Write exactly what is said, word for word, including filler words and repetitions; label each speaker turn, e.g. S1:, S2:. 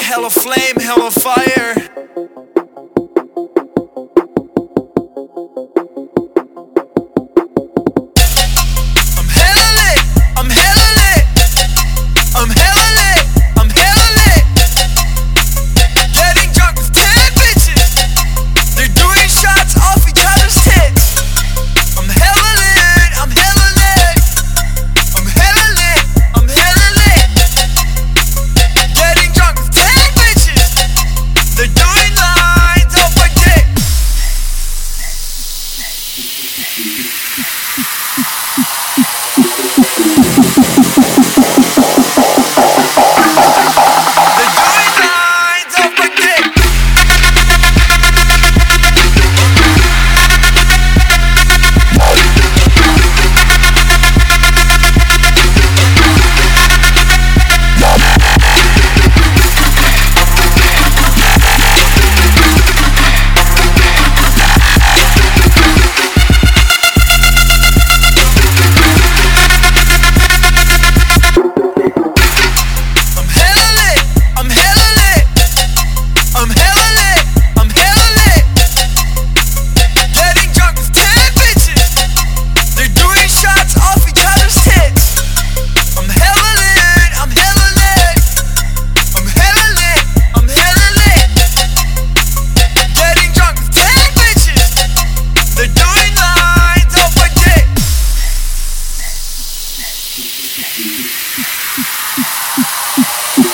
S1: hella flame, hella fire. I'm hella lit, I'm hella lit, I'm hella lit, I'm hella lit. Getting drunk with ten bitches, they're doing shots off each other's tits. I'm hella lit, I'm hella lit, I'm hella lit, I'm hella lit. Getting drunk with ten bitches, they're doing lines off my dick. They're doing lines off my dick. I'm hella lit, I'm hella lit, I'm hella lit, I'm hella lit. Getting drunk with ten bitches, they're doing shots off each other's tits. I'm hella lit, I'm hella lit, I'm hella lit, I'm hella lit. Getting drunk with ten bitches, they're doing lines off my dick.